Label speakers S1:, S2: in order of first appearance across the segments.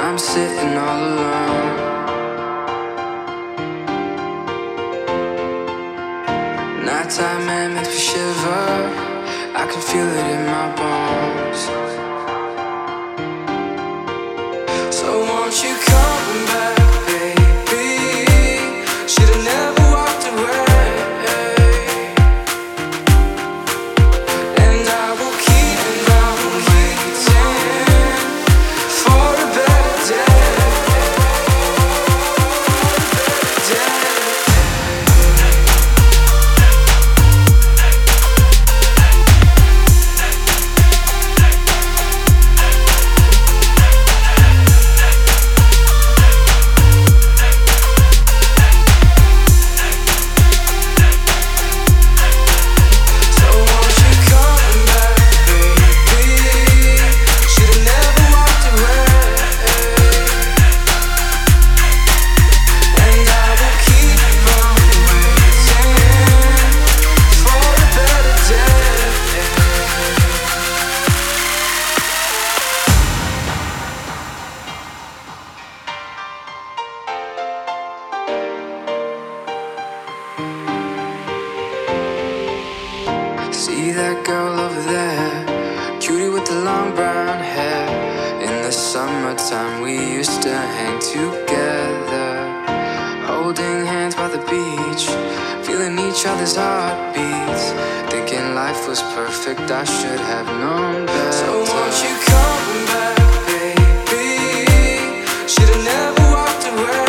S1: I'm sitting all alone. Nighttime air makes me shiver. I can feel it in my bones. So won't you come back, baby? Should've never walked away. And I will keep on waiting for a better day. See that girl over there, cutie with the long brown hair. In the summertime we used to hang together, holding hands by the beach, feeling each other's heartbeats, thinking life was perfect, I should have known better. So won't you come back, baby? Should've never walked away.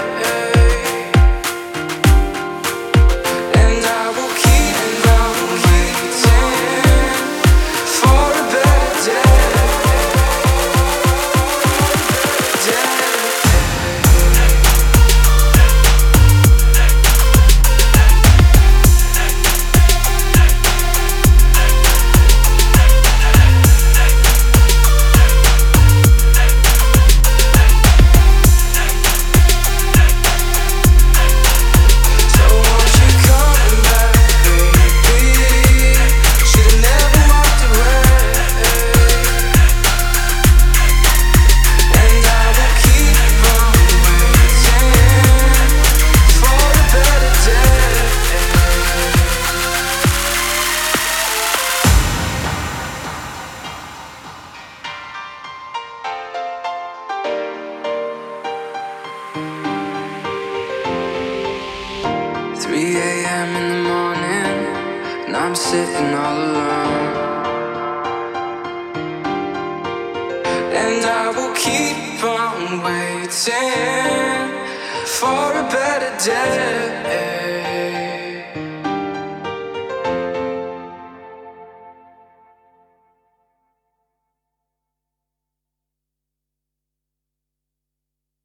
S1: Three a.m. in the morning, and I'm sitting all alone. And I will keep on waiting for a better day.